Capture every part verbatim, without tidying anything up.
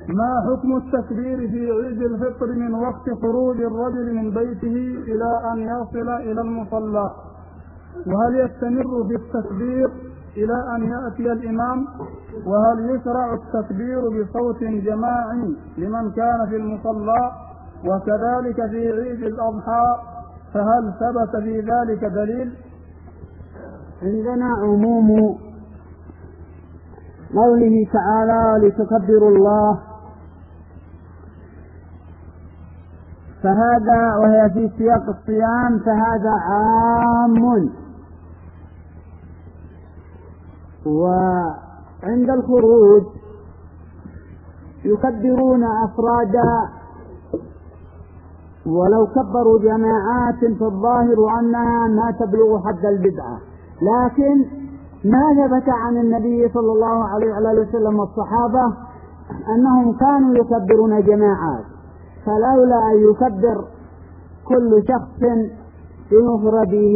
ما حكم التكبير في عيد الفطر من وقت خروج الرجل من بيته إلى أن يصل إلى المصلى؟ وهل يستمر في التكبير إلى أن يأتي الإمام؟ وهل يشرع التكبير بصوت جماعي لمن كان في المصلى؟ وكذلك في عيد الأضحى فهل ثبت في ذلك دليل؟ عندنا عموم قوله تعالى لتكبروا الله، فهذا وهي في سياق الصيام فهذا عام، وعند الخروج يكبرون أفرادا ولو كبروا جماعات فالظاهر أنها ما تبلغ حد البدعة، لكن ما ثبت عن النبي صلى الله عليه وسلم والصحابة أنهم كانوا يكبرون جماعات، فلولا أن يكبر كل شخص بمفرده.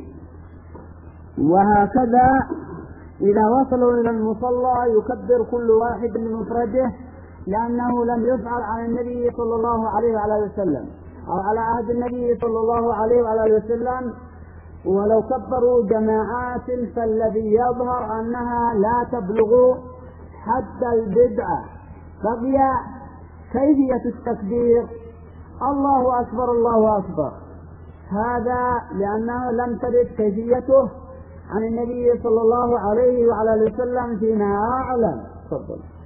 وهكذا إذا وصلوا إلى المصلى يكبر كل واحد بمفرده، لأنه لم يفعل عن النبي صلى الله عليه وسلم أو على عهد النبي صلى الله عليه وسلم. ولو كبروا جماعات فالذي يظهر أنها لا تبلغ حد البدعة. بقي كيفية التكبير الله أكبر الله أكبر، هذا لأنه لم ترد كيفيته عن النبي صلى الله عليه وسلم فيما أعلم. تفضل.